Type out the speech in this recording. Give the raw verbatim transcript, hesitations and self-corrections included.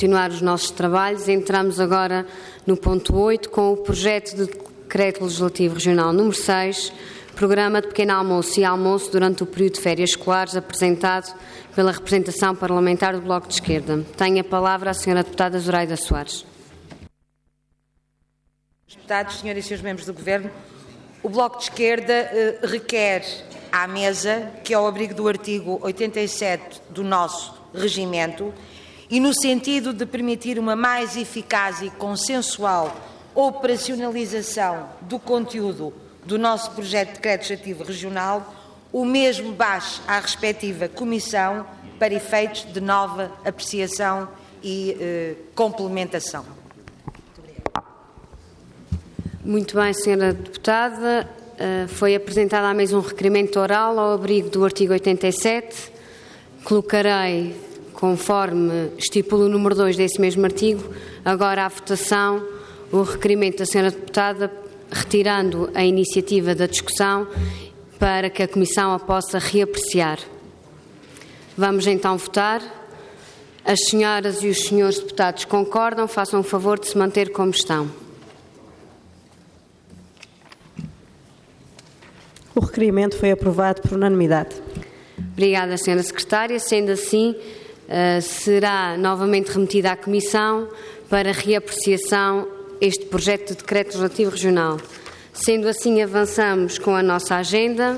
continuar os nossos trabalhos. Entramos agora no ponto oito com o projeto de Decreto Legislativo Regional número seis, Programa de Pequeno Almoço e Almoço durante o período de férias escolares, apresentado pela representação parlamentar do Bloco de Esquerda. Tenho a palavra a senhora deputada Zoraida Soares. Deputados, senhoras e senhores membros do Governo, o Bloco de Esquerda eh, requer à mesa que, ao abrigo do artigo oitenta e sete do nosso regimento e no sentido de permitir uma mais eficaz e consensual operacionalização do conteúdo do nosso projeto de decreto legislativo regional, o mesmo baixe à respectiva Comissão para efeitos de nova apreciação e eh, complementação. Muito bem, senhora deputada. Uh, foi apresentado à mesa um requerimento oral ao abrigo do artigo oitenta e sete. Colocarei, conforme estipula o número dois desse mesmo artigo, agora à votação o requerimento da senhora deputada, retirando a iniciativa da discussão para que a Comissão a possa reapreciar. Vamos então votar. As senhoras e os senhores deputados concordam, façam o favor de se manter como estão. O requerimento foi aprovado por unanimidade. Obrigada, senhora Secretária. Sendo assim, uh, será novamente remetida à Comissão para reapreciação este projeto de Decreto Legislativo Regional. Sendo assim, avançamos com a nossa agenda.